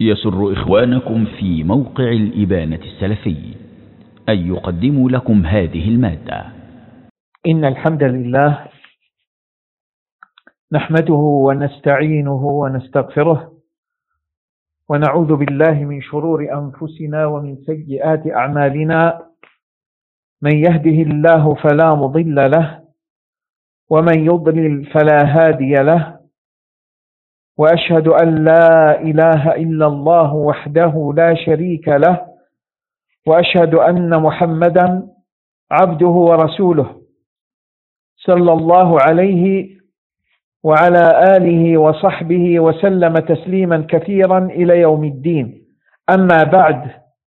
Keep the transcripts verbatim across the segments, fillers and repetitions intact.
يسر إخوانكم في موقع الإبانة السلفي أن يقدموا لكم هذه المادة. إن الحمد لله نحمده ونستعينه ونستغفره ونعوذ بالله من شرور أنفسنا ومن سيئات أعمالنا. من يهده الله فلا مضل له ومن يضلل فلا هادي له، وأشهد أن لا إله إلا الله وحده لا شريك له، وأشهد أن محمدا عبده ورسوله صلى الله عليه وعلى آله وصحبه وسلم تسليما كثيرا إلى يوم الدين. أما بعد،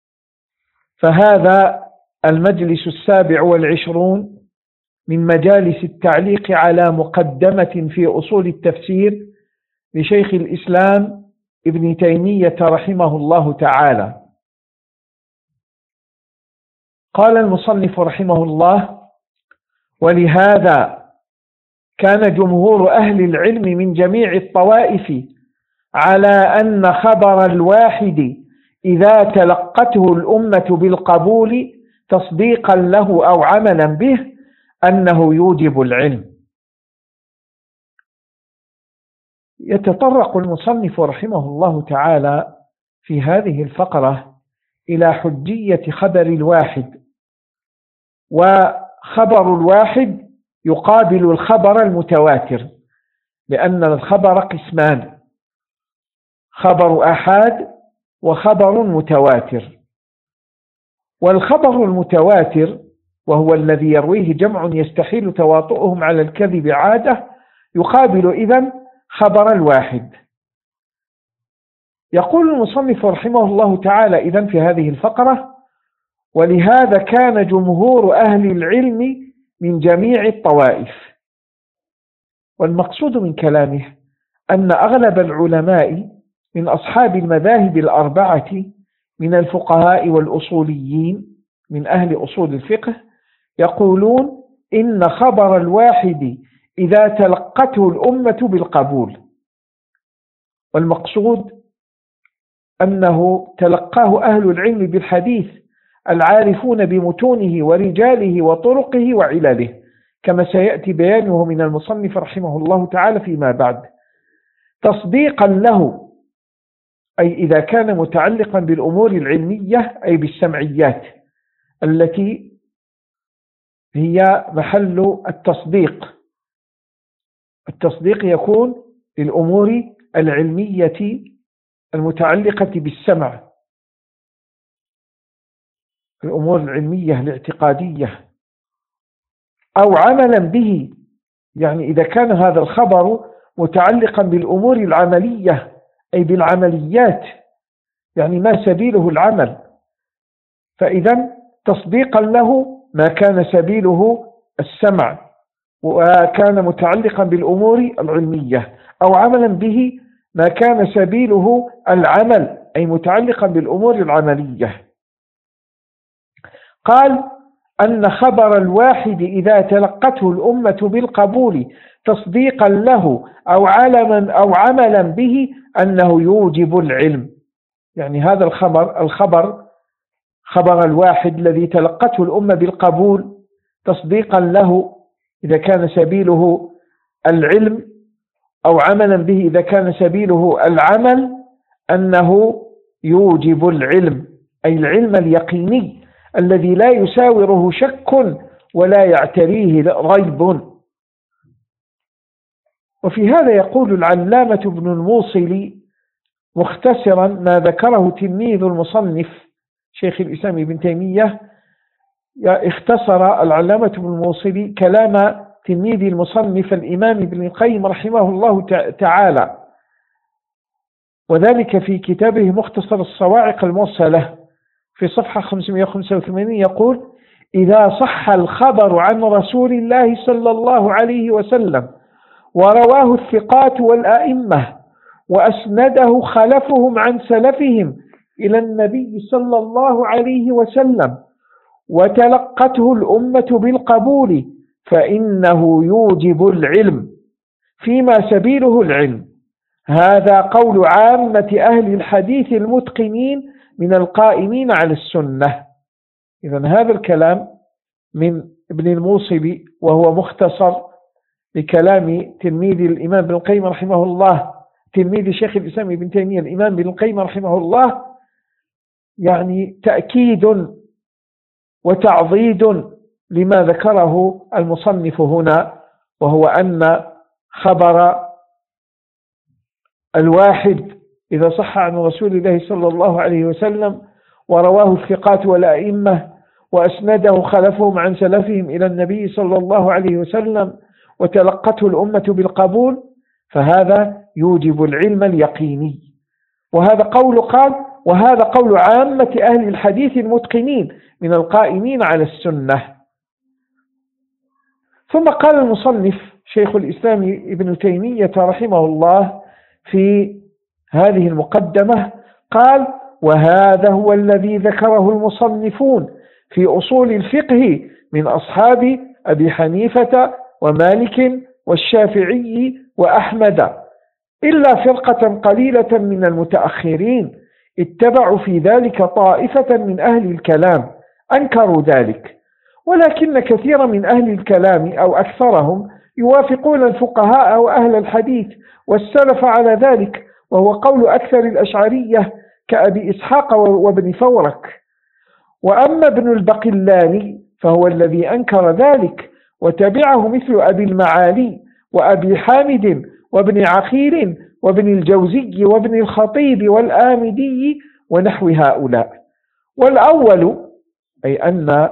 فهذا المجلس السابع والعشرون من مجالس التعليق على مقدمة في أصول التفسير لشيخ الإسلام ابن تيمية رحمه الله تعالى. قال المصنف رحمه الله: ولهذا كان جمهور أهل العلم من جميع الطوائف على أن خبر الواحد إذا تلقته الأمة بالقبول تصديقا له أو عملا به أنه يوجب العلم. يتطرق المصنف رحمه الله تعالى في هذه الفقرة إلى حجية خبر الواحد، وخبر الواحد يقابل الخبر المتواتر، لأن الخبر قسمان: خبر أحاد وخبر متواتر. والخبر المتواتر وهو الذي يرويه جمع يستحيل تواطؤهم على الكذب عادة يقابل إذن خبر الواحد. يقول المصنف رحمه الله تعالى إذن في هذه الفقرة: ولهذا كان جمهور أهل العلم من جميع الطوائف. والمقصود من كلامه أن أغلب العلماء من أصحاب المذاهب الأربعة من الفقهاء والأصوليين من أهل أصول الفقه يقولون إن خبر الواحد إذا تلقته الأمة بالقبول. والمقصود أنه تلقاه أهل العلم بالحديث العارفون بمتونه ورجاله وطرقه وعلله، كما سيأتي بيانه من المصنف رحمه الله تعالى فيما بعد، تصديقا له، أي إذا كان متعلقا بالأمور العلمية أي بالسمعيات التي هي محل التصديق. التصديق يكون للأمور العلمية المتعلقة بالسمع، الأمور العلمية الاعتقادية، أو عملا به، يعني إذا كان هذا الخبر متعلقا بالأمور العملية أي بالعمليات، يعني ما سبيله العمل، فإذا تصديقا له ما كان سبيله السمع وكان متعلقا بالأمور العلمية، أو عملا به ما كان سبيله العمل أي متعلقا بالأمور العملية. قال أن خبر الواحد إذا تلقته الأمة بالقبول تصديقا له أو علما أو عملا به أنه يوجب العلم. يعني هذا الخبر الخبر خبر الواحد الذي تلقته الأمة بالقبول تصديقا له إذا كان سبيله العلم، أو عملا به إذا كان سبيله العمل، أنه يوجب العلم، أي العلم اليقيني الذي لا يساوره شك ولا يعتريه ريب. وفي هذا يقول العلامة ابن الموصل مختصرا ما ذكره تلميذ المصنف شيخ الإسلام ابن تيمية. اختصر العلامة ابن الموصل كلام تلميذ المصنف الإمام ابن القيم رحمه الله تعالى، وذلك في كتابه مختصر الصواعق المرسلة في صفحة خمسمائة وخمسة وثمانين يقول: إذا صح الخبر عن رسول الله صلى الله عليه وسلم ورواه الثقات والأئمة وأسنده خلفهم عن سلفهم إلى النبي صلى الله عليه وسلم وتلقته الأمة بالقبول فإنه يوجب العلم فيما سبيله العلم، هذا قول عامة أهل الحديث المتقنين من القائمين على السنة. إذن هذا الكلام من ابن الموصلي، وهو مختصر لكلام تلميذ الإمام ابن القيم رحمه الله، تلميذ شيخ الإسلام ابن تيمية الإمام ابن القيم رحمه الله، يعني تأكيد وتعضيد لما ذكره المصنف هنا، وهو أن خبر الواحد إذا صح عن رسول الله صلى الله عليه وسلم ورواه الثقات والأئمة وأسنده خلفهم عن سلفهم إلى النبي صلى الله عليه وسلم وتلقته الأمة بالقبول، فهذا يوجب العلم اليقيني. وهذا قول قال وهذا قول عامة أهل الحديث المتقنين من القائمين على السنة. ثم قال المصنف شيخ الإسلام ابن تيمية رحمه الله في هذه المقدمة، قال: وهذا هو الذي ذكره المصنفون في أصول الفقه من أصحاب أبي حنيفة ومالك والشافعي وأحمد، إلا فرقة قليلة من المتأخرين اتبعوا في ذلك طائفة من أهل الكلام أنكروا ذلك، ولكن كثيرا من أهل الكلام أو أكثرهم يوافقون الفقهاء وأهل الحديث والسلف على ذلك، وهو قول أكثر الأشعرية كأبي إسحاق وابن فورك. وأما ابن البقلاني فهو الذي أنكر ذلك، وتبعه مثل أبي المعالي وأبي حامد وابن عقيل وابن الجوزي وابن الخطيب والآمدي ونحو هؤلاء. والأول أي أن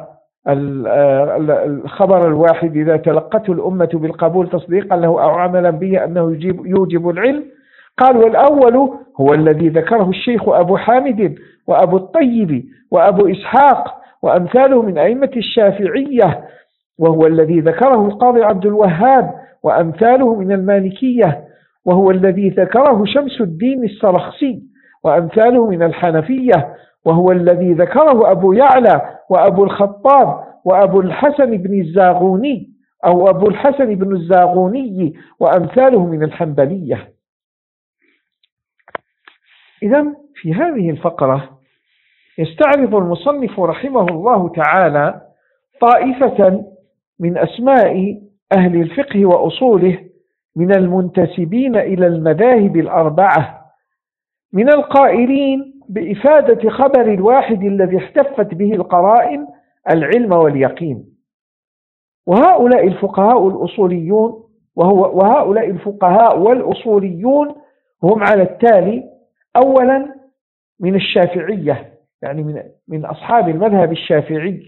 الخبر الواحد إذا تلقته الأمة بالقبول تصديقا له أو عملا به أنه يجيب يوجب العلم. قال: والأول هو الذي ذكره الشيخ أبو حامد وأبو الطيب وأبو إسحاق وأمثاله من أئمة الشافعية، وهو الذي ذكره القاضي عبد الوهاب وأمثاله من المالكية، وهو الذي ذكره شمس الدين السرخسي وأمثاله من الحنفية، وهو الذي ذكره أبو يعلى وأبو الخطاب وأبو الحسن بن الزاغوني أو أبو الحسن بن الزاغوني وأمثاله من الحنبلية. إذن في هذه الفقرة يستعرض المصنف رحمه الله تعالى طائفة من أسماء أهل الفقه وأصوله من المنتسبين إلى المذاهب الأربعة، من القائلين بإفادة خبر الواحد الذي احتفت به القرائن العلم واليقين. وهؤلاء الفقهاء الأصوليون وهو وهؤلاء الفقهاء والأصوليون هم على التالي: أولا من الشافعية، يعني من من أصحاب المذهب الشافعي.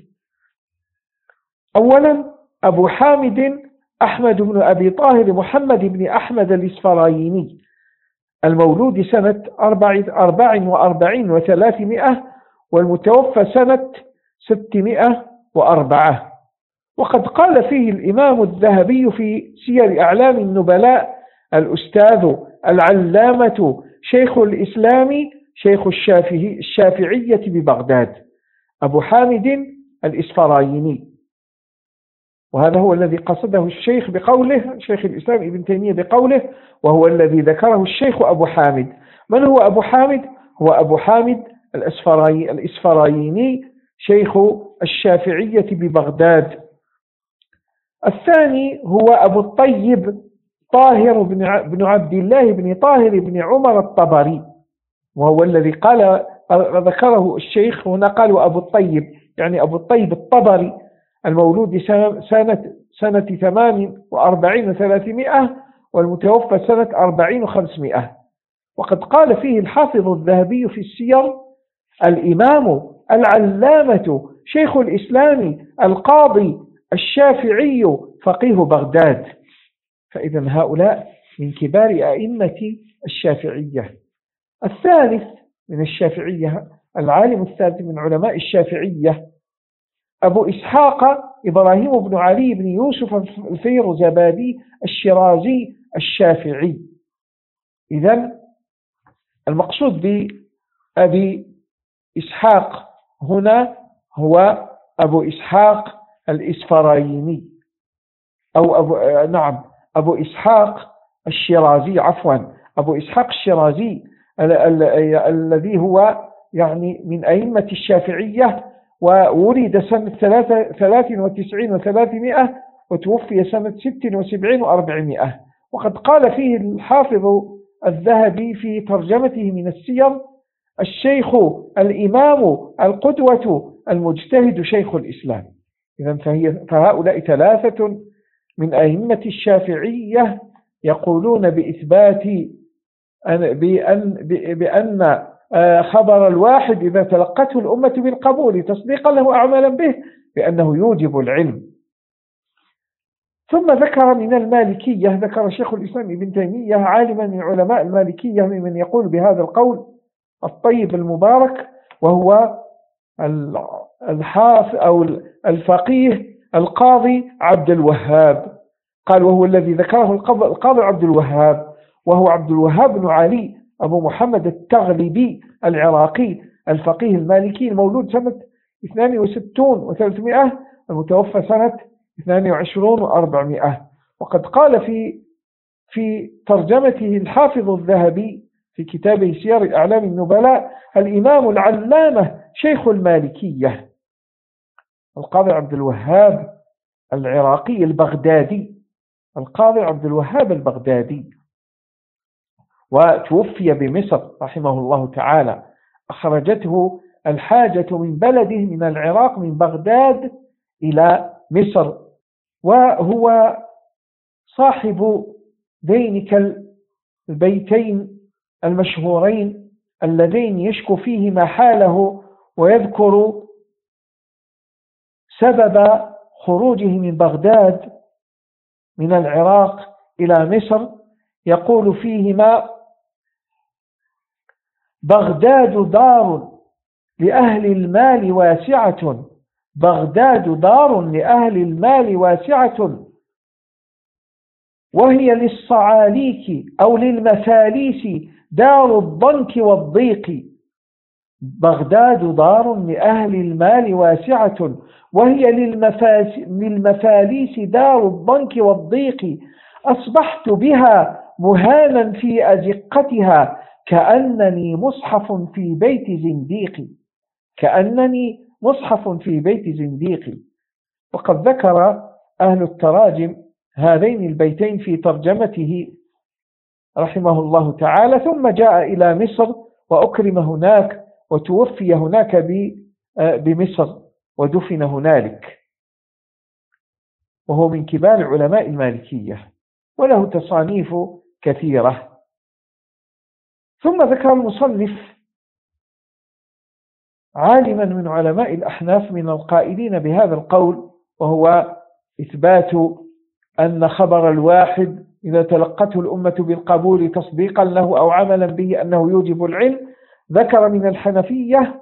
أولا أبو حامد أحمد بن أبي طاهر محمد بن أحمد الإسفرايني، المولود سنة أربع وأربعين وثلاثمائة، والمتوفى سنة ستمائة وأربعة. وقد قال فيه الإمام الذهبي في سير أعلام النبلاء: الأستاذ العلامة شيخ الإسلام شيخ الشافعية ببغداد، أبو حامد الإسفرايني. وهذا هو الذي قصده الشيخ بقوله، شيخ الإسلام ابن تيمية بقوله: وهو الذي ذكره الشيخ أبو حامد. من هو أبو حامد؟ هو أبو حامد الإسفرايني شيخ الشافعية ببغداد. الثاني هو أبو الطيب طاهر بن عبد الله بن طاهر بن عمر الطبري، وهو الذي قال ذكره الشيخ هنا، قال وأبو الطيب يعني أبو الطيب الطبري، المولود سنة سنة ثمان وأربعين وثلاثمائة، والمتوفى سنة أربعين وخمسمائة. وقد قال فيه الحافظ الذهبي في السير: الإمام العلامة شيخ الإسلام القاضي الشافعي فقيه بغداد. فإذا هؤلاء من كبار أئمة الشافعية. الثالث من الشافعية، العالم الثالث من علماء الشافعية، أبو إسحاق إبراهيم بن علي بن يوسف الفيروزابادي الشيرازي الشافعي. إذن المقصود بأبي إسحاق هنا هو أبو إسحاق الإسفرايني، أو أبو نعم أبو إسحاق الشيرازي عفوا أبو إسحاق الشيرازي ال ال الذي هو يعني من أئمة الشافعية، وولد سنة ثلاث وتسعين وثلاثمائة وتوفي سنة ست وسبعين وأربعمائة. وقد قال فيه الحافظ الذهبي في ترجمته من السير: الشيخ الإمام القدوة المجتهد شيخ الإسلام. إذن فهؤلاء ثلاثة من أئمة الشافعية يقولون بإثبات بأن, بأن خبر الواحد إذا تلقته الأمة بالقبول تصديقا له أعمالا به بأنه يوجب العلم. ثم ذكر من المالكية، ذكر شيخ الإسلام ابن تيمية عالما من علماء المالكية ممن يقول بهذا القول الطيب المبارك، وهو الحافظ أو الفقيه القاضي عبد الوهاب. قال: وهو الذي ذكره القاضي عبد الوهاب، وهو عبد الوهاب بن علي أبو محمد التغلبي العراقي الفقيه المالكي المولود سنة اثنين وستين وثلاثمائة المتوفى سنة اثنين وعشرين وأربعمائة. وقد قال في في ترجمته الحافظ الذهبي في كتابه سير أعلام النبلاء: الإمام العلامة شيخ المالكية القاضي عبد الوهاب العراقي البغدادي، القاضي عبد الوهاب البغدادي، وتوفي بمصر رحمه الله تعالى. أخرجته الحاجة من بلده من العراق من بغداد إلى مصر، وهو صاحب ذينك البيتين المشهورين اللذين يشكو فيهما حاله ويذكر سبب خروجه من بغداد من العراق إلى مصر، يقول فيهما: بغداد دار لأهل المال واسعة، بغداد دار لأهل المال واسعة، وهي للصعاليك أو للمفاليس دار الضنك والضيق. بغداد دار لأهل المال واسعة، وهي للمفاليس دار الضنك والضيق. أصبحت بها مهانا في أزقتها، كأنني مصحف في بيت زنديق، كأنني مصحف في بيت زنديق. وقد ذكر أهل التراجم هذين البيتين في ترجمته رحمه الله تعالى، ثم جاء إلى مصر وأكرم هناك وتوفي هناك بمصر ودفن هنالك، وهو من كبار علماء المالكية وله تصانيف كثيرة. ثم ذكر المصنف عالما من علماء الأحناف من القائلين بهذا القول، وهو إثبات أن خبر الواحد إذا تلقته الأمة بالقبول تصديقا له أو عملا به أنه يوجب العلم. ذكر من الحنفية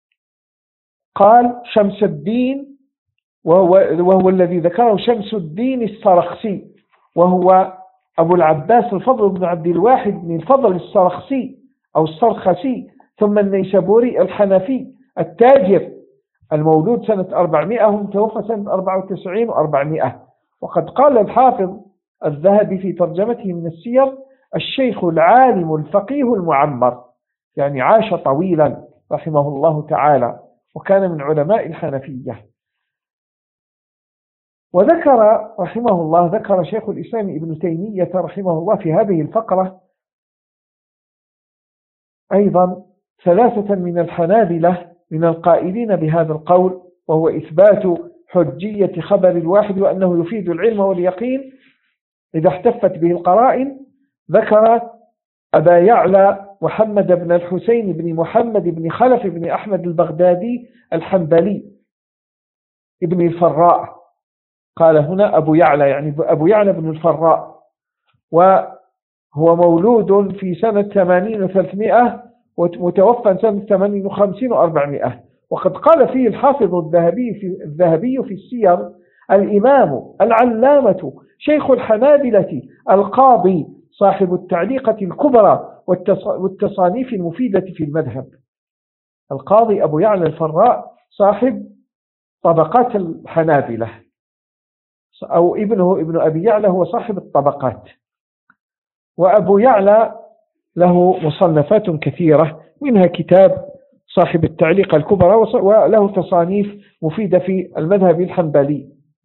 قال شمس الدين، وهو, وهو الذي ذكره شمس الدين السرخسي، وهو أبو العباس الفضل بن عبد الواحد بن الفضل السرخسي أو السرخسي، ثم النيسابوري الحنفي التاجر المولود سنة أربعمائة ومتوفى سنة أربعة وتسعين وأربعمائة. وقد قال الحافظ الذهبي في ترجمته من السير: الشيخ العالم الفقيه المعمر، يعني عاش طويلا رحمه الله تعالى، وكان من علماء الحنفية. وذكر رحمه الله ذكر شيخ الإسلام ابن تيمية رحمه الله في هذه الفقرة أيضا ثلاثة من الحنابلة من القائلين بهذا القول، وهو إثبات حجية خبر الواحد وأنه يفيد العلم واليقين إذا احتفت به القرائن. ذكر أبا يعلى محمد بن الحسين بن محمد بن خلف بن أحمد البغدادي الحنبلي ابن الفراء، قال هنا أبو يعلى يعني أبو يعلى بن الفراء، وهو مولود في سنة ثمانين وثلاثمائة ومتوفى سنة ثمانين وخمسين وأربعمائة. وقد قال فيه الحافظ الذهبي في, الذهبي في السير: الإمام العلامة شيخ الحنابلة القاضي صاحب التعليقة الكبرى والتصانيف المفيدة في المذهب. القاضي أبو يعلى الفراء صاحب طبقات الحنابلة، أو ابنه ابن أبي يعلى هو صاحب الطبقات. وأبو يعلى له مصنفات كثيرة، منها كتاب صاحب التعليق الكبرى، وله تصانيف مفيدة في المذهب الحنبلي.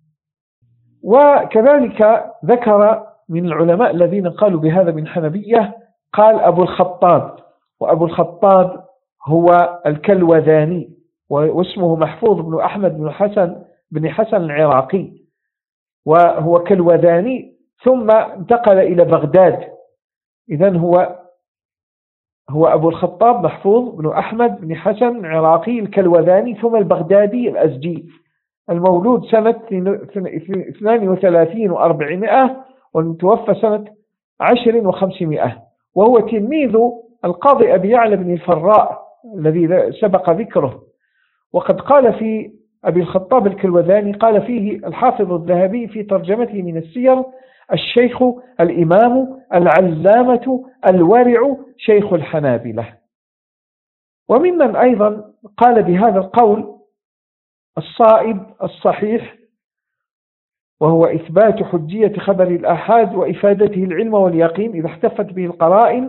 وكذلك ذكر من العلماء الذين قالوا بهذا من حنبية قال أبو الخطاب، وأبو الخطاب هو الكلوذاني، واسمه محفوظ بن أحمد بن حسن بن حسن العراقي، وهو كلوذاني ثم انتقل إلى بغداد. إذن هو هو أبو الخطاب محفوظ بن أحمد بن حسن العراقي الكلوذاني ثم البغدادي الأزدي، المولود سنة اثنين وثلاثين وأربعمائة والمتوفى سنة عشر وخمسمائة، وهو تلميذ القاضي أبي يعلى بن الفراء الذي سبق ذكره. وقد قال في أبي الخطاب الكلوذاني قال فيه الحافظ الذهبي في ترجمته من السير: الشيخ الإمام العلامة الورع شيخ الحنابلة. وممن أيضا قال بهذا القول الصائب الصحيح، وهو إثبات حجية خبر الآحاد وإفادته العلم واليقين إذا احتفت به القرائن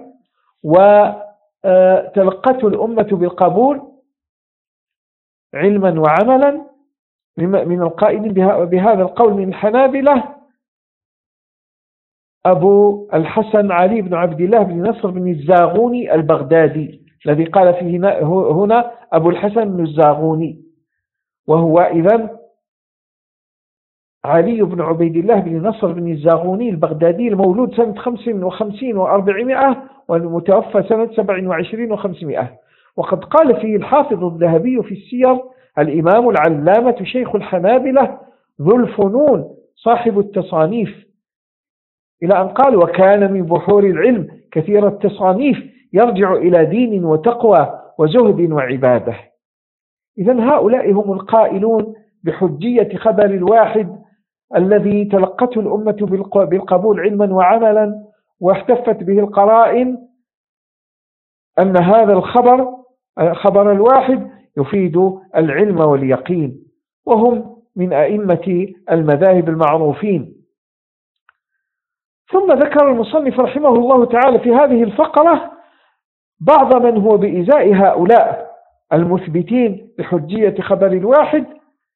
وتلقته الأمة بالقبول علما وعملا، من القائلين بهذا القول من الحنابلة أبو الحسن علي بن عبد الله بن نصر بن الزاغوني البغدادي، الذي قال فيه هنا أبو الحسن بن الزاغوني، وهو إذن علي بن عبيد الله بن نصر بن الزاغوني البغدادي، المولود سنة خمس وخمسين وأربعمائة والمتوفى سنة سبع وعشرين وخمسمائة. وقد قال فيه الحافظ الذهبي في السير: الإمام العلامة شيخ الحنابلة ذو الفنون صاحب التصانيف، إلى أن قال: وكان من بحور العلم كثير التصانيف يرجع إلى دين وتقوى وزهد وعبادة. إذن هؤلاء هم القائلون بحجية خبر الواحد الذي تلقته الأمة بالقبول علما وعملا واحتفت به القرائن، أن هذا الخبر خبر الواحد يفيد العلم واليقين، وهم من أئمة المذاهب المعروفين. ثم ذكر المصنف رحمه الله تعالى في هذه الفقرة بعض من هو بإزاء هؤلاء المثبتين بحجية خبر الواحد،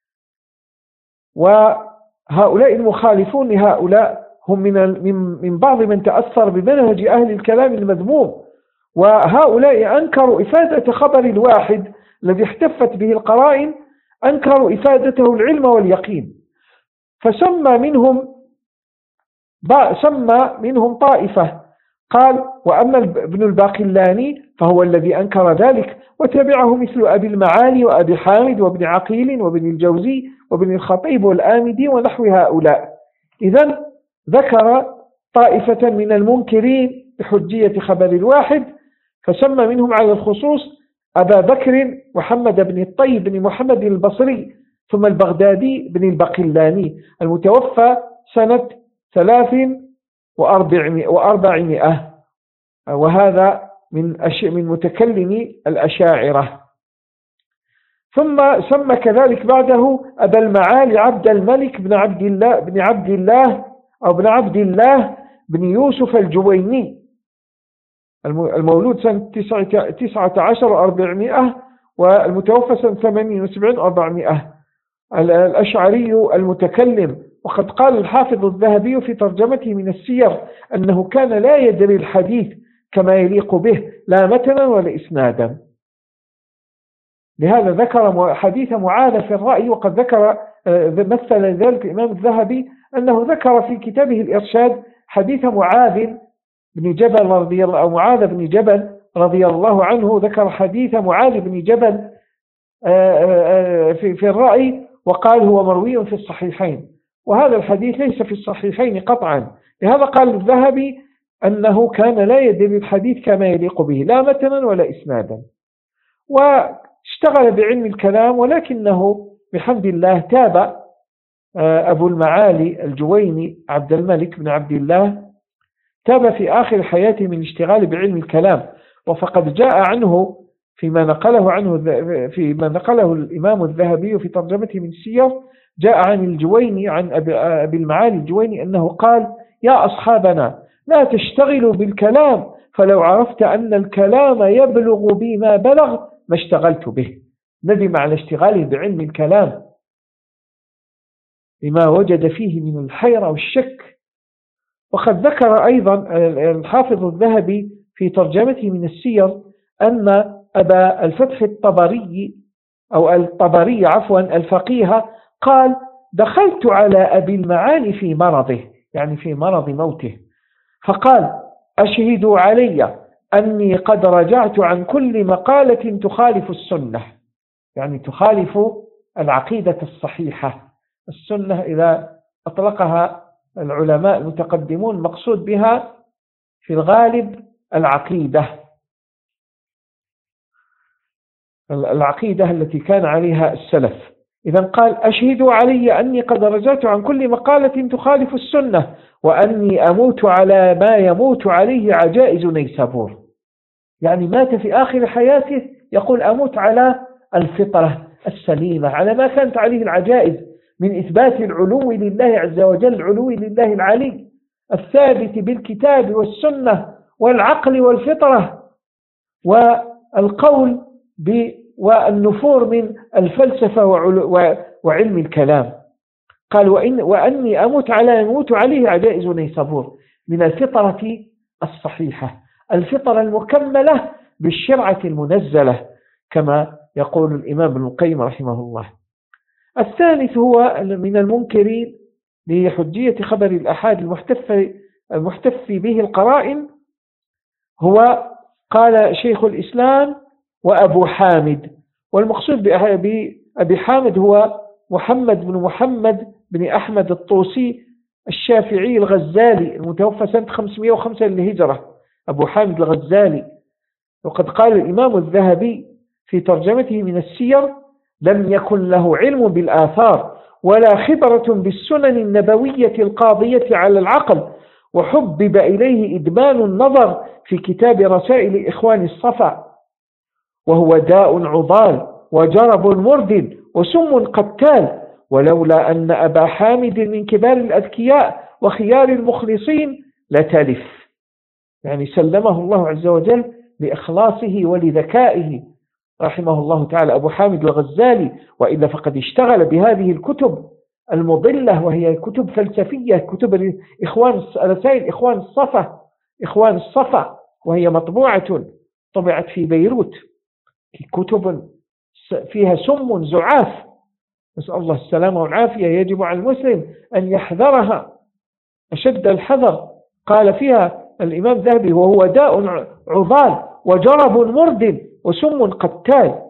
وهؤلاء المخالفون لهؤلاء هم من من بعض من تأثر بمنهج أهل الكلام المذموم، وهؤلاء أنكروا إفادة خبر الواحد الذي احتفت به القرائن، أنكروا إفادته العلم واليقين، فسمى منهم سمى منهم طائفة، قال: وأما ابن الباقلاني فهو الذي أنكر ذلك، وتبعه مثل أبي المعالي وأبي حامد وابن عقيل وابن الجوزي وابن الخطيب والآمدي ونحو هؤلاء. إذن ذكر طائفة من المنكرين بحجية خبر الواحد، فسمى منهم على الخصوص أبا بكر محمد بن الطيب بن محمد البصري، ثم البغدادي بن الباقلاني المتوفى سنة ثلاث وأربعمائة، وهذا من أش... من متكلمي الأشاعرة. ثم سمى كذلك بعده أبا المعالي عبد الملك بن عبد الله بن عبد الله أو بن عبد الله بن يوسف الجويني، المولود سنة تسعة عشر وأربعمائة والمتوفى سنة ثمانين وسبعين وأربعمائة، الأشعري المتكلم. وقد قال الحافظ الذهبي في ترجمته من السير أنه كان لا يدري الحديث كما يليق به لا متنا ولا إسنادا، لهذا ذكر حديث معاذ في الرأي. وقد ذكر مثل ذلك الإمام الذهبي أنه ذكر في كتابه الإرشاد حديث معاذ بن جبل رضي الله أو معاذ بن جبل رضي الله عنه، ذكر حديث معاذ بن جبل في في الرأي، وقال هو مروي في الصحيحين، وهذا الحديث ليس في الصحيحين قطعا. لهذا قال الذهبي أنه كان لا يدري الحديث كما يليق به لا متنا ولا إسنادا، واشتغل بعلم الكلام، ولكنه بحمد الله تاب أبو المعالي الجويني عبد الملك بن عبد الله، تاب في آخر حياته من اشتغال بعلم الكلام. وفقد جاء عنه فيما نقله عنه فيما نقله الإمام الذهبي في ترجمته من السير، جاء عن الجويني عن أبي المعالي الجويني أنه قال: يا أصحابنا لا تشتغلوا بالكلام فلو عرفت أن الكلام يبلغ بي ما بلغ ما اشتغلت به. ندم على اشتغاله بعلم الكلام لما وجد فيه من الحيرة والشك. وقد ذكر أيضا الحافظ الذهبي في ترجمته من السير أن أبا الفتح الطبري أو الطبري عفوا الفقيه قال: دخلت على أبي المعالي في مرضه، يعني في مرض موته، فقال: أشهدوا علي أني قد رجعت عن كل مقالة تخالف السنة، يعني تخالف العقيدة الصحيحة. السنة إذا أطلقها العلماء المتقدمون مقصود بها في الغالب العقيدة العقيدة التي كان عليها السلف. إذن قال: أشهدوا علي أني قد رجعت عن كل مقالة تخالف السنة وأني أموت على ما يموت عليه عجائز نيسابور. يعني مات في آخر حياته يقول: أموت على الفطرة السليمة، على ما كانت عليه العجائز من إثبات العلو لله عز وجل، العلو لله العلي الثابت بالكتاب والسنة والعقل والفطرة والقول والنفور من الفلسفة وعلم الكلام. قال: وإن وأني أموت على يموت عليه عجائز نيسابور من الفطرة الصحيحة، الفطرة المكملة بالشرعة المنزلة كما يقول الإمام ابن القيم رحمه الله. الثالث هو من المنكرين لحجية خبر الأحاد المحتف, المحتف به القرائن، هو قال شيخ الإسلام وأبو حامد. والمقصود بأبي حامد هو محمد بن محمد بن أحمد الطوسي الشافعي الغزالي المتوفى سنة خمسمائة وخمسة للهجرة، أبو حامد الغزالي. وقد قال الإمام الذهبي في ترجمته من السير: لم يكن له علم بالآثار ولا خبرة بالسنن النبوية القاضية على العقل، وحبب إليه إدمان النظر في كتاب رسائل إخوان الصفا، وهو داء عضال وجرب مرد وسم قتال، ولولا أن أبا حامد من كبار الأذكياء وخيار المخلصين لتلف. يعني سلمه الله عز وجل لإخلاصه ولذكائه رحمه الله تعالى أبو حامد الغزالي، وإلا فقد اشتغل بهذه الكتب المضلة وهي كتب فلسفية، كتب إخوان رسائل إخوان الصفا إخوان الصفا وهي مطبوعة طبعت في بيروت، كتب فيها سم زعاف، نسأل الله السلامة والعافية. يجب على المسلم أن يحذرها أشد الحذر. قال فيها الإمام الذهبي: وهو داء عضال وجرب مرد وسم قتال.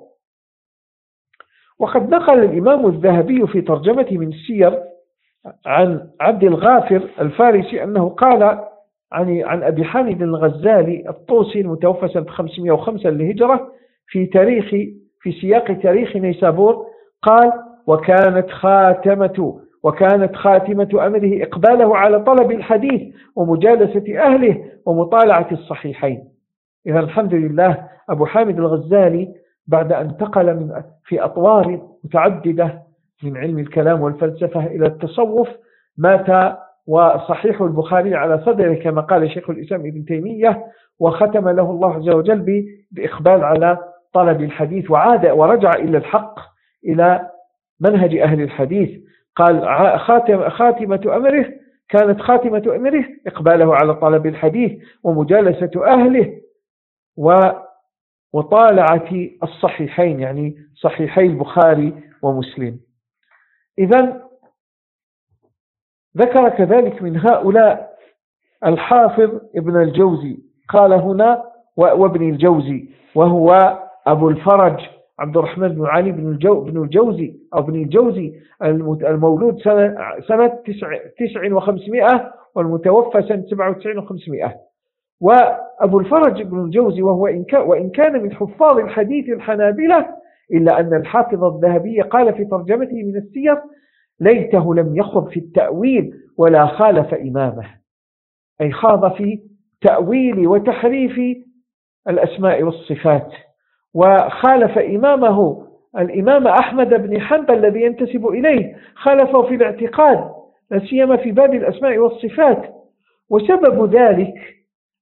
وقد نقل الإمام الذهبي في ترجمته من السير عن عبد الغافر الفارسي أنه قال عن عن أبي حامد الغزالي الطوسي المتوفى سنة خمسمائة وخمسة للهجرة في تاريخ في سياق تاريخ نيسابور قال: وكانت خاتمة وكانت خاتمة أمره إقباله على طلب الحديث ومجالسة أهله ومطالعة الصحيحين. إذا الحمد لله أبو حامد الغزالي بعد أن انتقل من في أطوار متعددة من علم الكلام والفلسفة إلى التصوف مات وصحيح البخاري على صدره كما قال شيخ الإسلام ابن تيمية، وختم له الله عز وجل بإقبال على طلب الحديث وعاد ورجع إلى الحق إلى منهج أهل الحديث. قال: خاتم خاتمة أمره كانت خاتمة أمره إقباله على طلب الحديث ومجالسة أهله وطالعة الصحيحين، يعني صحيحي البخاري ومسلم. إذن ذكر كذلك من هؤلاء الحافظ ابن الجوزي، قال هنا وابن الجوزي، وهو أبو الفرج عبد الرحمن بن علي بن الجو بن الجوزي أو ابن الجوزي المولود سنة سنة تسع وخمسمائة والمتوفى سنة سبعة وتسعين وخمسمائة. وأبو الفرج بن الجوزي وهو إن كان وإن كان من حفاظ الحديث الحنابلة، إلا أن الحافظ الذهبي قال في ترجمته من السير: ليته لم يخض في التأويل ولا خالف إمامه، أي خاض في تأويل وتحريف الأسماء والصفات، وخالف إمامه الإمام أحمد بن حنبل الذي ينتسب إليه، خالفه في الاعتقاد لا سيما في باب الأسماء والصفات. وسبب ذلك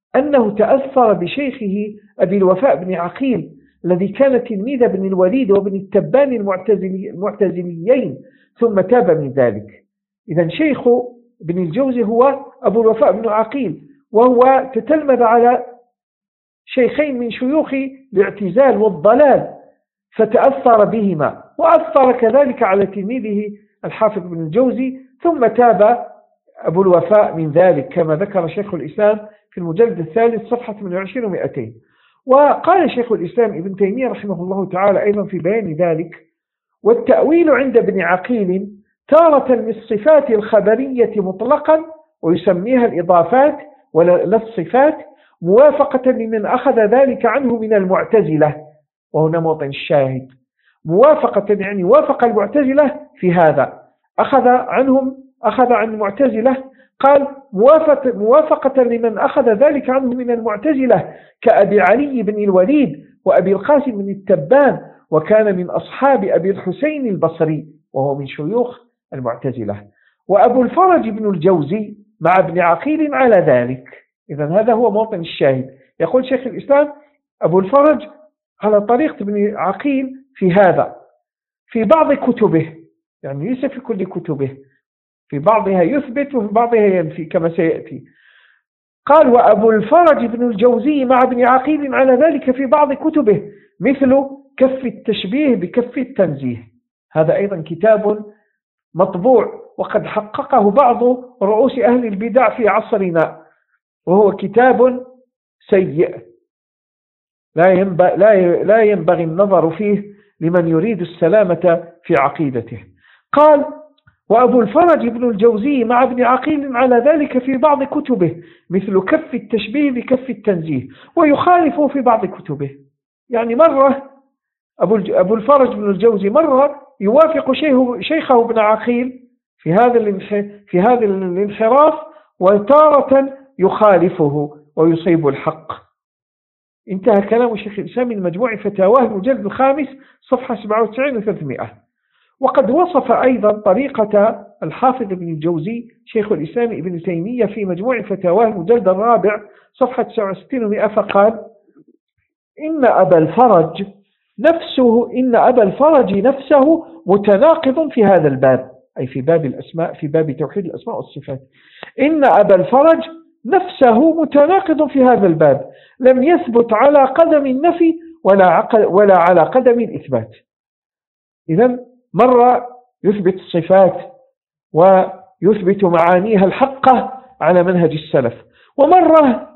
أنه تأثر بشيخه أبي الوفاء بن عقيل الذي كان تلميذ ابن الوليد وابن التبان المعتزلي المعتزليين ثم تاب من ذلك. إذن شيخ ابن الجوزي هو أبو الوفاء بن عقيل، وهو تتلمذ على شيخين من شيوخ الاعتزال والضلال فتأثر بهما، وأثر كذلك على تلميذه الحافظ بن الجوزي، ثم تاب أبو الوفاء من ذلك كما ذكر شيخ الإسلام في المجلد الثالث صفحة ثمانية وعشرين ومئتين. وقال شيخ الإسلام ابن تيمية رحمه الله تعالى أيضا في بيان ذلك: والتأويل عند ابن عقيل تارة للصفات الخبرية مطلقا ويسميها الإضافات ولا الصفات، موافقة لمن أخذ ذلك عنه من المعتزلة. وهنا موطن الشاهد، موافقة يعني وافق المعتزلة في هذا، أخذ عنهم أخذ عن المعتزلة، قال موافقة, موافقة لمن أخذ ذلك عنه من المعتزلة كأبي علي بن الوليد وأبي القاسم بن التبان، وكان من أصحاب أبي الحسين البصري وهو من شيوخ المعتزلة. وأبو الفرج بن الجوزي مع ابن عقيل على ذلك. إذن هذا هو موطن الشاهد. يقول شيخ الإسلام أبو الفرج على طريقة ابن عقيل في هذا في بعض كتبه، يعني ليس في كل كتبه، في بعضها يثبت وفي بعضها ينفي كما سيأتي. قال: وأبو الفرج بن الجوزي مع ابن عقيل على ذلك في بعض كتبه مثل كف التشبيه بكف التنزيه. هذا أيضا كتاب مطبوع وقد حققه بعض رؤوس أهل البدع في عصرنا، وهو كتاب سيء لا ينبغي, لا ينبغي النظر فيه لمن يريد السلامة في عقيدته. قال: وأبو الفرج بن الجوزي مع ابن عقيل على ذلك في بعض كتبه مثل كف التشبيه بكف التنزيه، ويخالف في بعض كتبه. يعني مرة أبو الفرج بن الجوزي مرة يوافق شيخه ابن عقيل في هذا في هذا الانحراف، وتارة يخالفه ويصيب الحق. انتهى كلام شيخ الإسلام من مجموع فتاواه المجلد الخامس صفحة سبعة وتسعين وثلاثمائة. وقد وصف أيضا طريقة الحافظ ابن الجوزي شيخ الإسلام ابن تيمية في مجموع فتاواه المجلد الرابع صفحة تسعة وستين ومئة، فقال: إن أبا الفرج نفسه إن أبا الفرج نفسه متناقض في هذا الباب، أي في باب الأسماء، في باب توحيد الأسماء والصفات. إن أبا الفرج نفسه متناقض في هذا الباب، لم يثبت على قدم النفي ولا, ولا على قدم الإثبات. إذن مرة يثبت الصفات ويثبت معانيها الحقة على منهج السلف، ومرة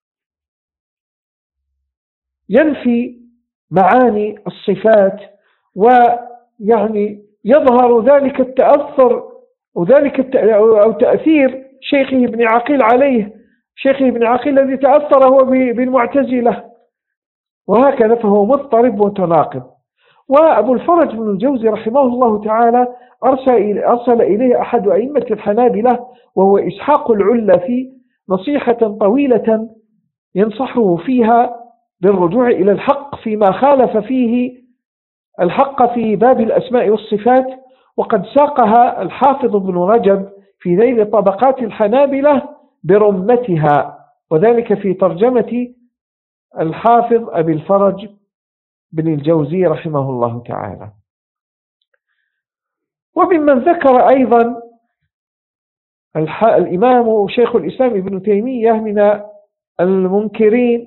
ينفي معاني الصفات، ويعني يظهر ذلك التأثر وذلك أو تأثير شيخه ابن عقيل عليه، شيخه ابن عقيل الذي تأثر هو بالمعتزلة، وهكذا فهو مضطرب وتناقض. وأبو الفرج بن الجوزي رحمه الله تعالى أرسل, أرسل إليه أحد أئمة الحنابلة وهو إسحاق العلفي نصيحة طويلة ينصحه فيها بالرجوع إلى الحق فيما خالف فيه الحق في باب الأسماء والصفات، وقد ساقها الحافظ ابن رجب في ذيل طبقات الحنابلة برمتها، وذلك في ترجمة الحافظ أبي الفرج بن الجوزي رحمه الله تعالى. وممن ذكر أيضا الإمام شيخ الإسلام ابن تيمية من المنكرين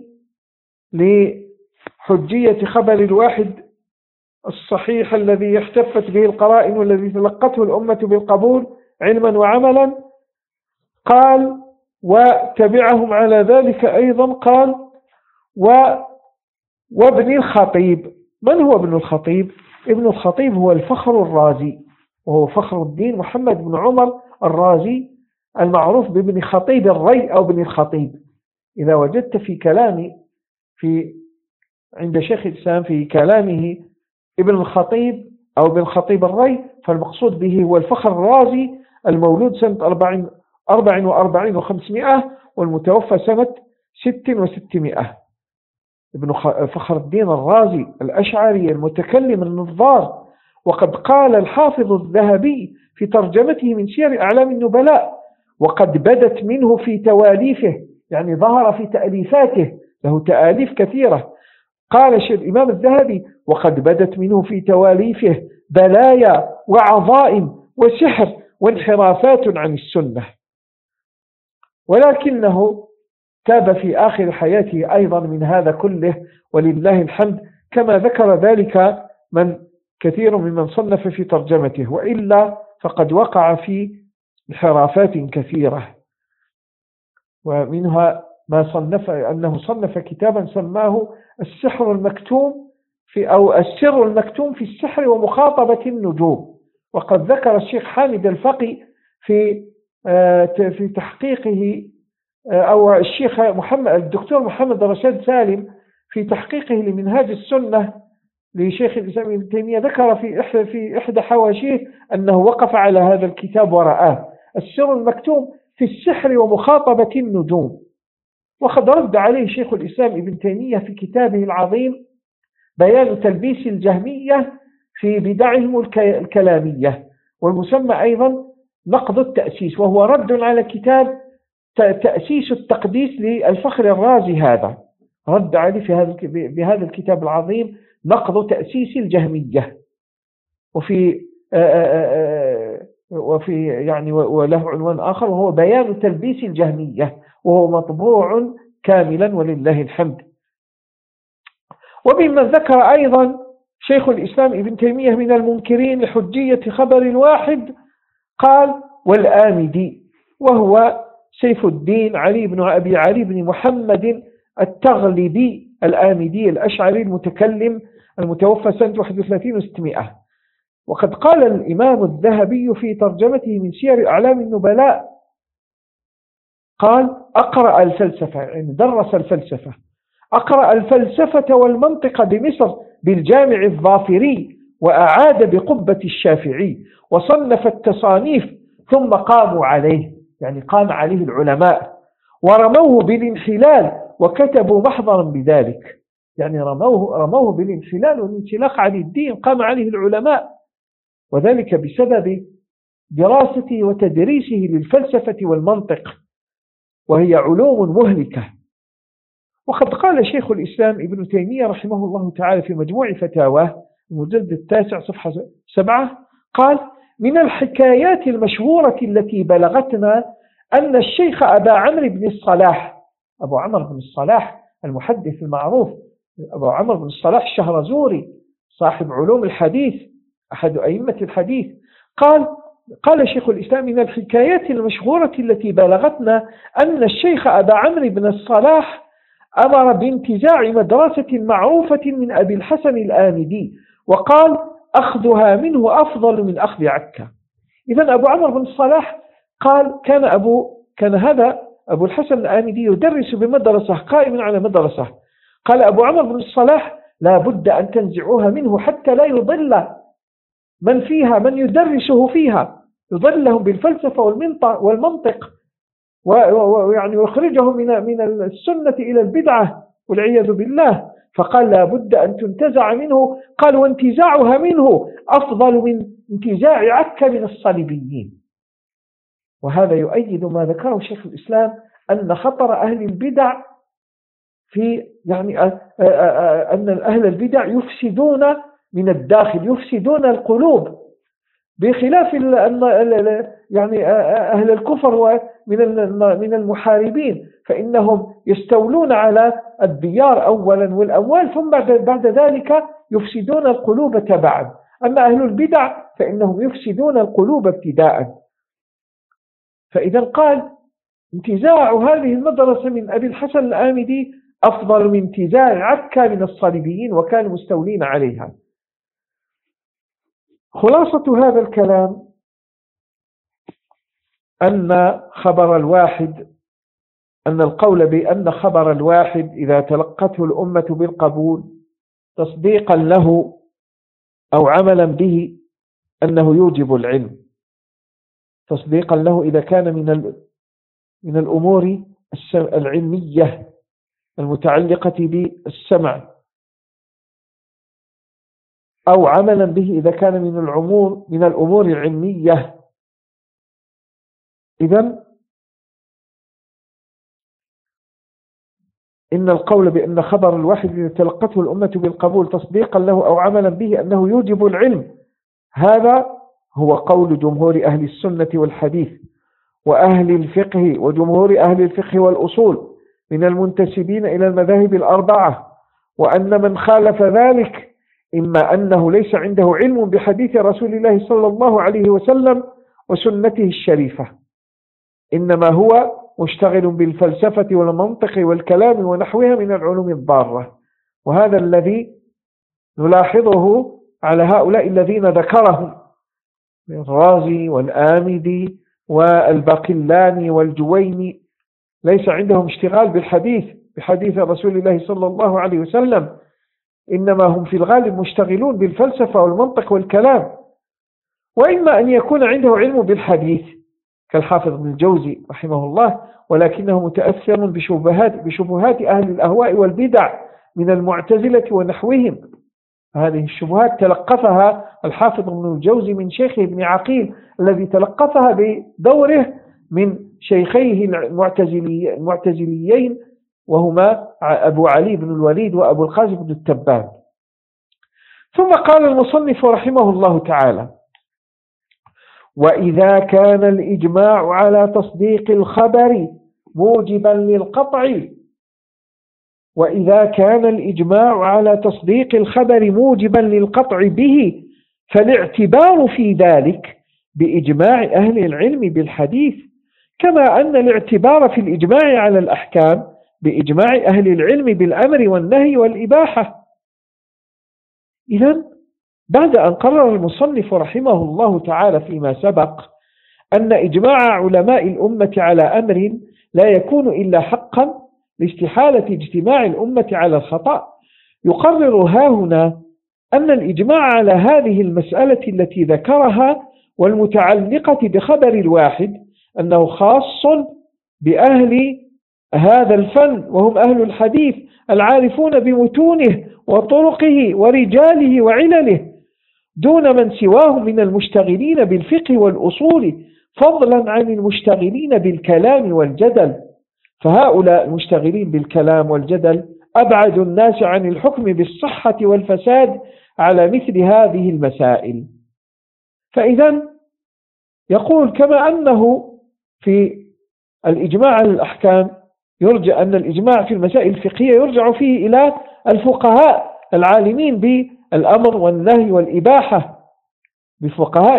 لحجية خبر الواحد الصحيح الذي احتفت به القرائن والذي تلقته الأمة بالقبول علما وعملا، قال وتبعهم على ذلك أيضا، قال و وابن الخطيب. من هو ابن الخطيب؟ ابن الخطيب هو الفخر الرازي، وهو فخر الدين محمد بن عمر الرازي المعروف بابن خطيب الري أو ابن الخطيب. إذا وجدت في كلام في عند شيخ الإسلام في كلامه ابن الخطيب أو ابن خطيب الري، فالمقصود به هو الفخر الرازي المولود سنة أربع وأربعين وخمسمائة والمتوفى سنة ست وستمائة. ابن فخر الدين الرازي الأشعري المتكلم النظار. وقد قال الحافظ الذهبي في ترجمته من سير أعلام النبلاء: وقد بدت منه في تواليفه يعني ظهر في تأليفاته، له تآليف كثيرة. قال الشيخ الإمام الذهبي: وقد بدت منه في تواليفه بلايا وعظائم وسحر وانحرافات عن السنة، ولكنه تاب في آخر حياته أيضا من هذا كله ولله الحمد، كما ذكر ذلك من كثير ممن صنف في ترجمته، وإلا فقد وقع في انحرافات كثيرة، ومنها ما صنف أنه صنف كتابا سماه السحر المكتوم في أو السر المكتوم في السحر ومخاطبة النجوم. وقد ذكر الشيخ حامد الفقي في في تحقيقه، أو الشيخ محمد الدكتور محمد رشاد سالم في تحقيقه لمنهاج السنة لشيخ الإسلام ابن تيمية، ذكر في إحدى في إحدى حواشيه أنه وقف على هذا الكتاب ورآه: السر المكتوم في السحر ومخاطبة النجوم. وقد رد عليه شيخ الإسلام ابن تيمية في كتابه العظيم بيان تلبيس الجهمية في بدعهم الكلامية، والمسمى أيضا نقض التأسيس، وهو رد على كتاب تأسيس التقديس للفخر الرازي، هذا رد عليه في هذا بهذا الكتاب العظيم نقض تأسيس الجهمية. وفي وفي يعني وله عنوان آخر وهو بيان تلبيس الجهمية، وهو مطبوع كاملا ولله الحمد. وممن ذكر أيضا شيخ الإسلام ابن تيمية من المنكرين لحجية خبر الواحد قال: والآمدي، وهو سيف الدين علي بن أبي علي بن محمد التغلبي الآمدي الأشعري المتكلم المتوفى سنة واحد وثلاثين وستمائة. وقد قال الإمام الذهبي في ترجمته من سير أعلام النبلاء، قال: أقرأ الفلسفة، يعني درس الفلسفة، أقرأ الفلسفة والمنطق بمصر بالجامع الظافري، وأعاد بقبة الشافعي، وصنف التصانيف ثم قاموا عليه، يعني قام عليه العلماء، ورموه بالانحلال وكتبوا محضرا بذلك، يعني رموه, رموه بالانحلال والانسلاخ عن الدين، قام عليه العلماء، وذلك بسبب دراسته وتدريسه للفلسفة والمنطق، وهي علوم مهلكة. وقد قال شيخ الإسلام ابن تيمية رحمه الله تعالى في مجموع فتاواه المجلد التاسع صفحة سبعة، قال: من الحكايات المشهورة التي بلغتنا أن الشيخ أبا عمرو بن الصلاح، أبو عمرو بن الصلاح المحدث المعروف، أبو عمرو بن الصلاح الشهرزوري صاحب علوم الحديث، أحد أئمة الحديث، قال قال شيخ الإسلام: من الحكايات المشهورة التي بلغتنا أن الشيخ أبا عمرو بن الصلاح أمر بانتزاع مدرسة معروفة من أبي الحسن الآمدي، وقال: أخذها منه أفضل من أخذ عكا. إذن أبو عمرو بن الصلاح قال: كان أبو كان هذا أبو الحسن الآمدي يدرس بمدرسة، قائم على مدرسة، قال أبو عمرو بن الصلاح: لا بد أن تنزعوها منه حتى لا يضل من فيها، من يدرسه فيها، يضلهم بالفلسفة والمنطق، ويعني ويخرجه من من السنة إلى البدعة والعياذ بالله. فقال: لا بد أن تنتزع منه، قال: وانتزاعها منه أفضل من انتزاع عكا من الصليبيين. وهذا يؤيد ما ذكره شيخ الإسلام أن خطر أهل البدع في يعني أن أهل البدع يفسدون من الداخل، يفسدون القلوب، بخلاف يعني أهل الكفر ومن من المحاربين، فإنهم يستولون على الديار أولا والأموال، ثم بعد ذلك يفسدون القلوب تبعا. أما أهل البدع فإنهم يفسدون القلوب ابتداء. فإذا قال: انتزاع هذه المدرسة من أبي الحسن الآمدي أفضل من انتزاع عكا من الصليبيين، وكانوا مستولين عليها. خلاصة هذا الكلام أن خبر الواحد أن القول بأن خبر الواحد إذا تلقته الأمة بالقبول تصديقا له أو عملا به أنه يوجب العلم، تصديقا له إذا كان من من الأمور العلمية المتعلقة بالسمع، أو عملا به إذا كان من الأمور من الأمور العلمية. إذن إن القول بأن خبر الواحد إذا تلقته الأمة بالقبول تصديقا له أو عملا به أنه يوجب العلم، هذا هو قول جمهور أهل السنة والحديث وأهل الفقه وجمهور أهل الفقه والأصول من المنتسبين إلى المذاهب الأربعة، وأن من خالف ذلك إما أنه ليس عنده علم بحديث رسول الله صلى الله عليه وسلم وسنته الشريفة، إنما هو مشتغل بالفلسفة والمنطق والكلام ونحوها من العلوم الضارة. وهذا الذي نلاحظه على هؤلاء الذين ذكرهم الرازي والآمدي والباقلاني والجويني، ليس عندهم اشتغال بالحديث بحديث رسول الله صلى الله عليه وسلم، إنما هم في الغالب مشتغلون بالفلسفة والمنطق والكلام. وإما أن يكون عنده علم بالحديث كالحافظ ابن الجوزي رحمه الله، ولكنه متأثر بشبهات, بشبهات أهل الأهواء والبدع من المعتزلة ونحوهم. هذه الشبهات تلقفها الحافظ ابن الجوزي من شيخه ابن عقيل الذي تلقفها بدوره من شيخيه المعتزليين وهما أبو علي بن الوليد وأبو القاسم بن التبان. ثم قال المصنف رحمه الله تعالى: وإذا كان الإجماع على تصديق الخبر موجبا للقطع وإذا كان الإجماع على تصديق الخبر موجبا للقطع به فالاعتبار في ذلك بإجماع أهل العلم بالحديث، كما أن الاعتبار في الإجماع على الأحكام بإجماع أهل العلم بالأمر والنهي والإباحة. إذن بعد أن قرر المصنف رحمه الله تعالى فيما سبق أن إجماع علماء الأمة على أمر لا يكون إلا حقا لاستحالة اجتماع الأمة على الخطأ، يقرر هاهنا أن الإجماع على هذه المسألة التي ذكرها والمتعلقة بخبر الواحد أنه خاص بأهل هذا الفن وهم أهل الحديث العارفون بمتونه وطرقه ورجاله وعلله، دون من سواهم من المشتغلين بالفقه والأصول، فضلا عن المشتغلين بالكلام والجدل. فهؤلاء المشتغلين بالكلام والجدل أبعد الناس عن الحكم بالصحة والفساد على مثل هذه المسائل. فإذا يقول كما أنه في الإجماع على الأحكام يرجع أن الإجماع في المسائل الفقهية يرجع فيه إلى الفقهاء العالمين بالأمر والنهي والإباحة، بفقهاء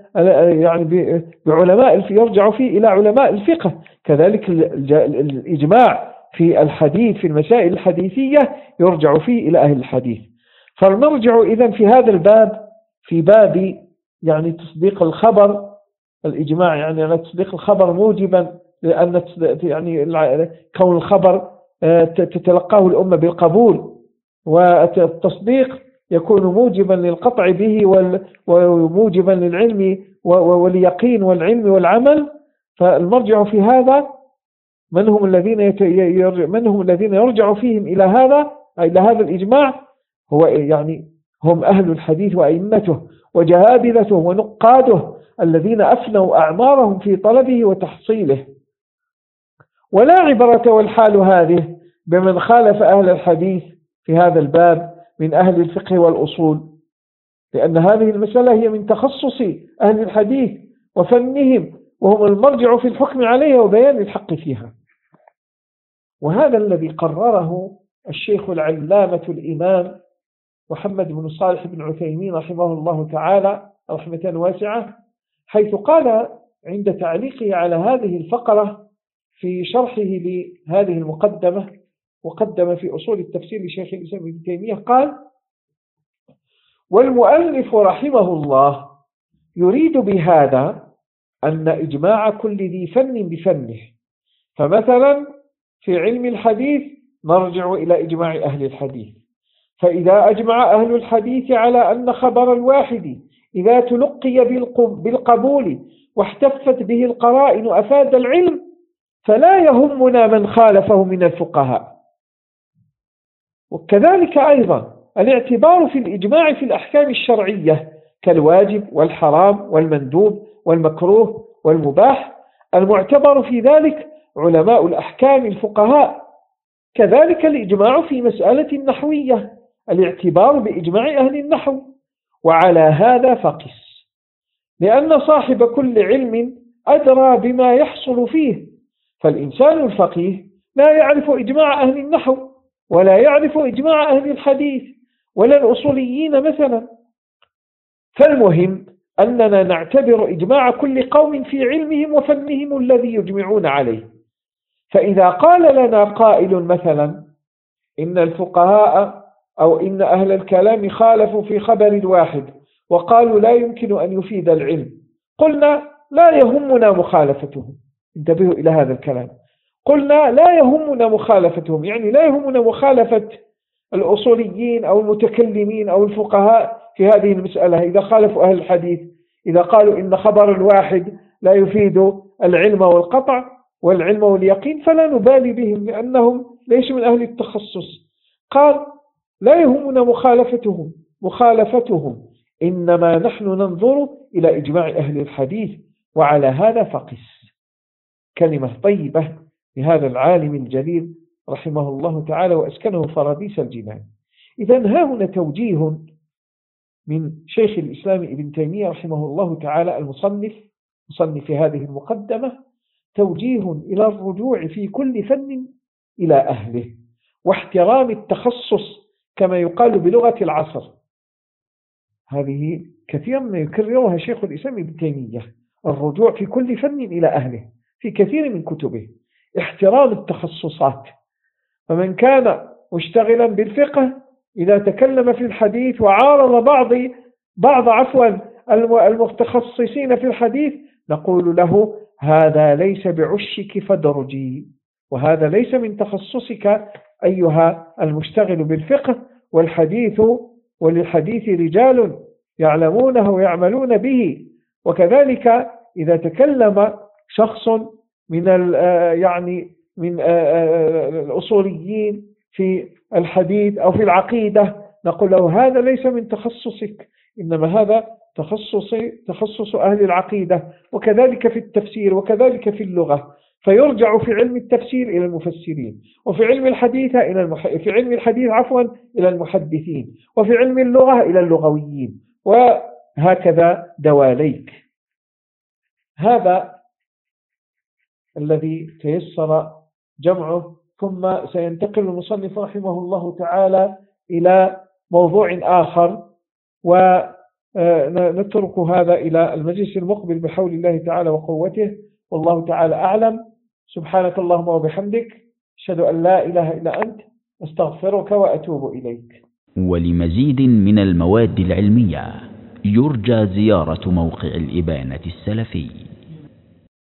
يعني بعلماء يرجع فيه إلى علماء الفقه، كذلك الإجماع في الحديث في المسائل الحديثية يرجع فيه إلى أهل الحديث. فالمرجع إذن في هذا الباب في باب يعني تصديق الخبر، الإجماع يعني على تصديق الخبر موجبا لأن يعني كون الخبر تتلقاه الأمة بالقبول، والتصديق يكون موجبا للقطع به وموجبا للعلم واليقين والعلم والعمل. فالمرجع في هذا من هم الذين من هم الذين يرجع فيهم إلى هذا إلى هذا الإجماع، هو يعني هم أهل الحديث وأئمته وجهابذته ونقاده الذين أفنوا أعمارهم في طلبه وتحصيله. ولا عبرة والحال هذه بمن خالف أهل الحديث في هذا الباب من أهل الفقه والأصول، لأن هذه المسألة هي من تخصص أهل الحديث وفنهم، وهم المرجع في الحكم عليها وبيان الحق فيها. وهذا الذي قرره الشيخ العلامة الإمام محمد بن صالح بن عثيمين رحمه الله تعالى رحمة واسعة، حيث قال عند تعليقه على هذه الفقرة في شرحه لهذه المقدمة وقدم في أصول التفسير لشيخ الإسلام ابن تيمية، قال: والمؤلف رحمه الله يريد بهذا أن إجماع كل ذي فن بفنه. فمثلا في علم الحديث نرجع إلى إجماع أهل الحديث، فإذا أجمع أهل الحديث على أن خبر الواحد إذا تلقي بالقبول واحتفت به القرائن أفاد العلم فلا يهمنا من خالفه من الفقهاء. وكذلك أيضا الاعتبار في الإجماع في الأحكام الشرعية كالواجب والحرام والمندوب والمكروه والمباح، المعتبر في ذلك علماء الأحكام الفقهاء، كذلك الإجماع في مسألة نحوية، الاعتبار بإجماع أهل النحو، وعلى هذا فقس، لأن صاحب كل علم أدرى بما يحصل فيه، فالإنسان الفقيه لا يعرف إجماع أهل النحو ولا يعرف إجماع أهل الحديث ولا الأصوليين مثلا. فالمهم أننا نعتبر إجماع كل قوم في علمهم وفنهم الذي يجمعون عليه. فإذا قال لنا قائل مثلا إن الفقهاء أو إن أهل الكلام خالفوا في خبر واحد وقالوا لا يمكن أن يفيد العلم، قلنا لا يهمنا مخالفتهم. انتبهوا إلى هذا الكلام، قلنا لا يهمنا مخالفتهم، يعني لا يهمنا مخالفة الأصوليين أو المتكلمين أو الفقهاء في هذه المسألة إذا خالفوا أهل الحديث، إذا قالوا إن خبر الواحد لا يفيد العلم والقطع والعلم واليقين فلا نبالي بهم لأنهم ليس من أهل التخصص. قال لا يهمنا مخالفتهم مخالفتهم إنما نحن ننظر إلى إجماع أهل الحديث، وعلى هذا فقس. كلمة طيبة لهذا العالم الجليل رحمه الله تعالى وأسكنه فراديس الجنان. إذن ها هنا توجيه من شيخ الإسلام ابن تيمية رحمه الله تعالى المصنف مصنف هذه المقدمة، توجيه إلى الرجوع في كل فن إلى أهله، واحترام التخصص كما يقال بلغة العصر. هذه كثيرا ما يكررها شيخ الإسلام ابن تيمية، الرجوع في كل فن إلى أهله في كثير من كتبه، احترام التخصصات. فمن كان مشتغلا بالفقه إذا تكلم في الحديث وعارض بعض بعض عفوا المتخصصين في الحديث نقول له هذا ليس بعشك فدرجي، وهذا ليس من تخصصك أيها المشتغل بالفقه، والحديث وللحديث رجال يعلمونه ويعملون به. وكذلك إذا تكلم شخص من يعني من الأصوليين في الحديث أو في العقيدة نقول له هذا ليس من تخصصك، إنما هذا تخصص تخصص أهل العقيدة. وكذلك في التفسير وكذلك في اللغة، فيرجع في علم التفسير إلى المفسرين، وفي علم الحديث إلى المح... في علم الحديث عفوا إلى المحدثين، وفي علم اللغة إلى اللغويين، وهكذا دواليك. هذا الذي تيسر جمعه، ثم سينتقل المصنف رحمه الله تعالى إلى موضوع آخر، ونترك هذا إلى المجلس المقبل بحول الله تعالى وقوته، والله تعالى أعلم. سبحانك اللهم وبحمدك، أشهد أن لا إله إلا أنت، أستغفرك وأتوب إليك. ولمزيد من المواد العلمية يرجى زيارة موقع الإبانة السلفي.